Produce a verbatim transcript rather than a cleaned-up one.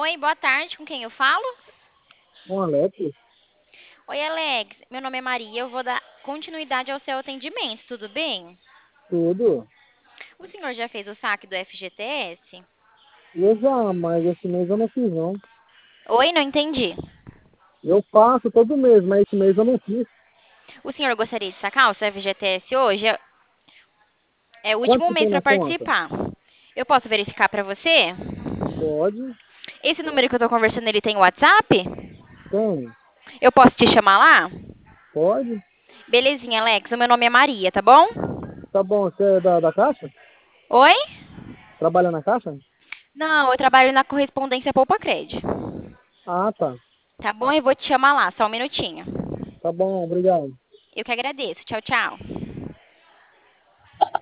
Oi, boa tarde, com quem eu falo? Com Alex, Oi, Alex, meu nome é Maria, eu vou dar continuidade ao seu atendimento, tudo bem? tudo. O senhor já fez o saque do F G T S? Eu já, mas esse mês eu não fiz, não. Oi, não entendi. Eu faço todo mês, mas esse mês eu não fiz. O senhor gostaria de sacar o seu F G T S hoje? É é o Quanto último que mês tem para na conta? participar. Eu posso verificar para você? Pode, Esse número que eu estou conversando, ele tem WhatsApp? tem. Eu posso te chamar lá? Pode. Belezinha, Alex, o meu nome é Maria, tá bom? Tá bom, você é da, da Caixa? Oi? Trabalha na Caixa? Não, eu trabalho na correspondência Poupa Cred. Ah, tá. Tá bom? Eu vou te chamar lá, só um minutinho. Tá bom, obrigado. Eu que agradeço. Tchau, tchau.